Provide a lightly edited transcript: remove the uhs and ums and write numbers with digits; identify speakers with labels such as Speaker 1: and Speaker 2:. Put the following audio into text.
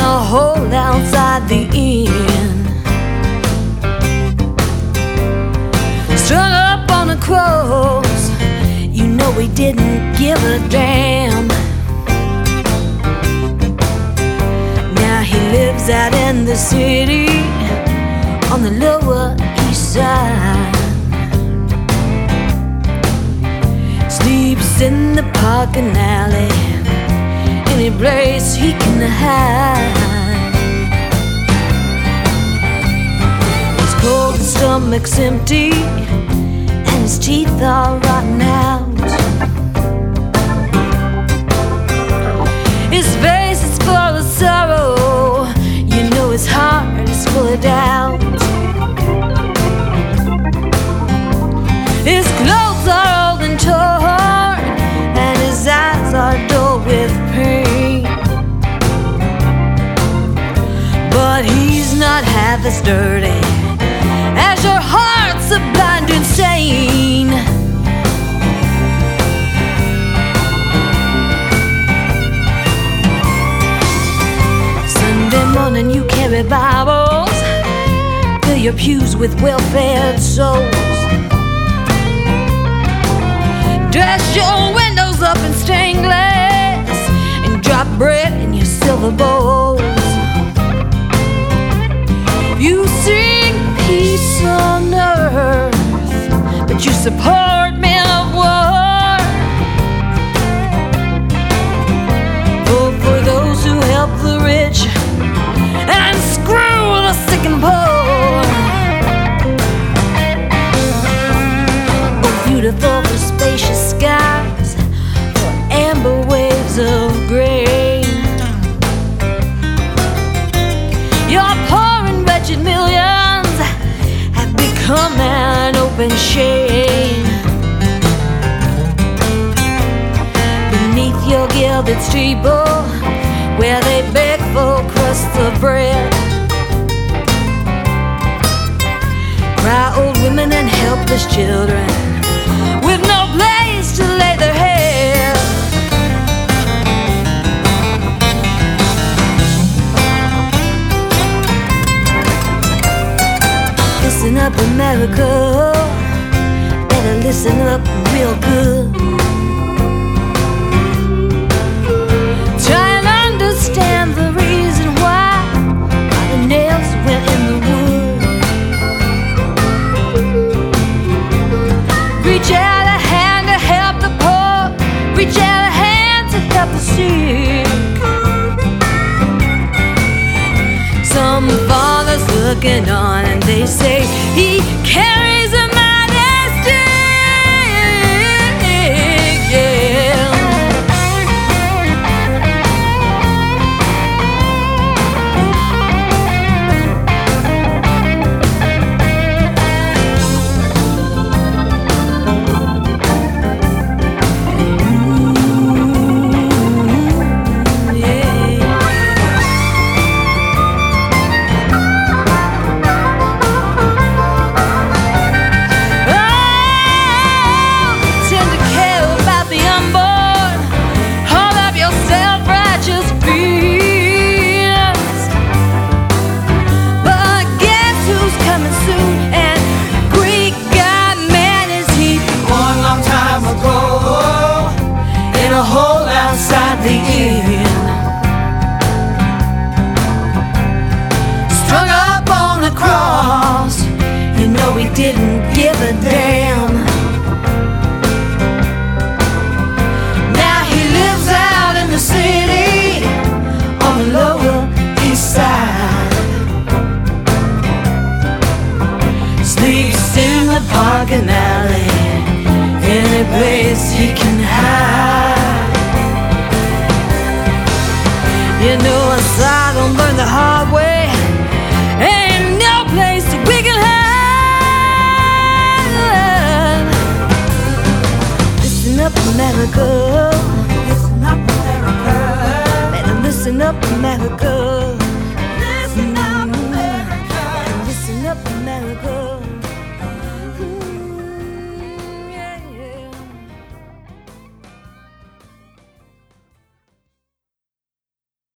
Speaker 1: a hole outside the inn, strung up on the crows. You know he didn't give a damn. Now he lives out in the city on the Lower East Side, sleeps in the parking alley, any place he can hide. His cold stomach's empty and his teeth are rotten out. His face is full of sorrow, you know his heart is full of doubt. His clothes are old and torn, and his eyes are dull with pain. But he's not half as dirty as your heart's a blind insane. Sunday morning you carry Bibles, fill your pews with well-fed souls, dress your windows up in stained glass, and drop bread in your silver bowls. You sing peace on earth, but you support men of war. Oh, for those who help the rich and screw the sick and poor. Oh, beautiful for spacious skies, for amber waves of grain. Your poor and wretched millions have become an open shame. Beneath your gilded steeple, where they beg for crusts of bread, cry old women and helpless children with no place to lay their head. Listen up, America, better listen up real good. Try and understand the reason why the nails went in the wood. Reach out a hand to help the poor, reach out a hand to help the sick. Some fathers looking on and they say he carried